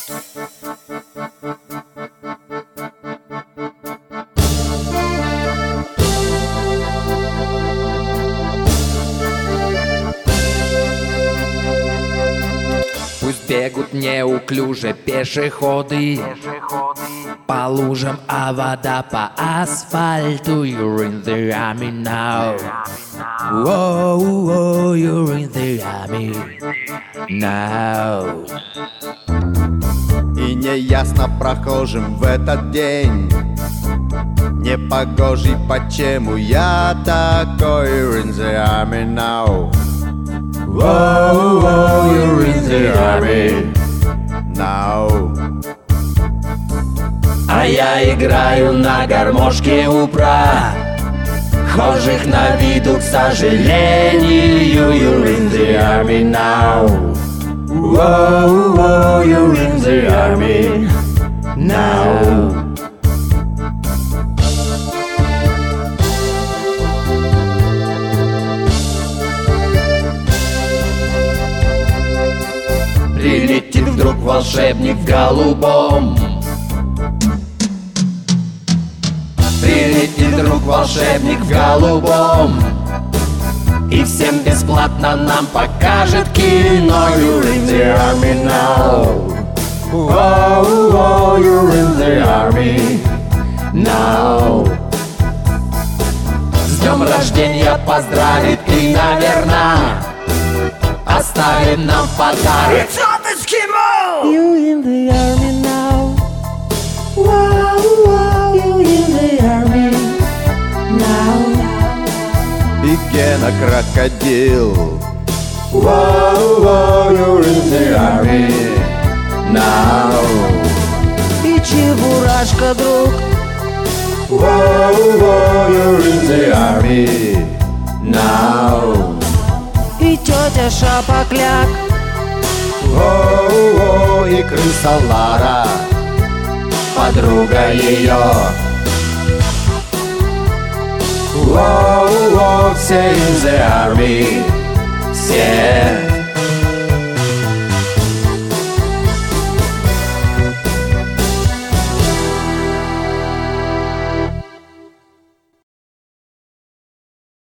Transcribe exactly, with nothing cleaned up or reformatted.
Пусть бегут неуклюже пешеходы по лужам, а вода по асфальту. You're in the army now. Whoa, whoa, you're in the army now. И неясно прохожим в этот день, непогожий, почему я такой. You're in the army now. Whoa, whoa, you're in the army now. А я играю на гармошке у прохожих на виду, к сожалению. You're in the army now. Whoa, whoa, you're in the army now. Прилетит вдруг волшебник в голубом. Прилетит вдруг волшебник в голубом и всем бесплатно нам покажет кино. You're in the army now. Whoa, whoa, you're in the army now. С днем рождения поздравит и, наверное, оставит нам подарок. It's not Eskimo! You in the army now. Wow, wow, you in the army now. И Гена крокодил. Whoa, whoa, you're in the army now. И Чебурашка, друг. Whoa, whoa, you're in the army now. И тетя Шапокляк. О-о-о, и крыса Лара, подруга ее. Whoa, whoa, все in the army, все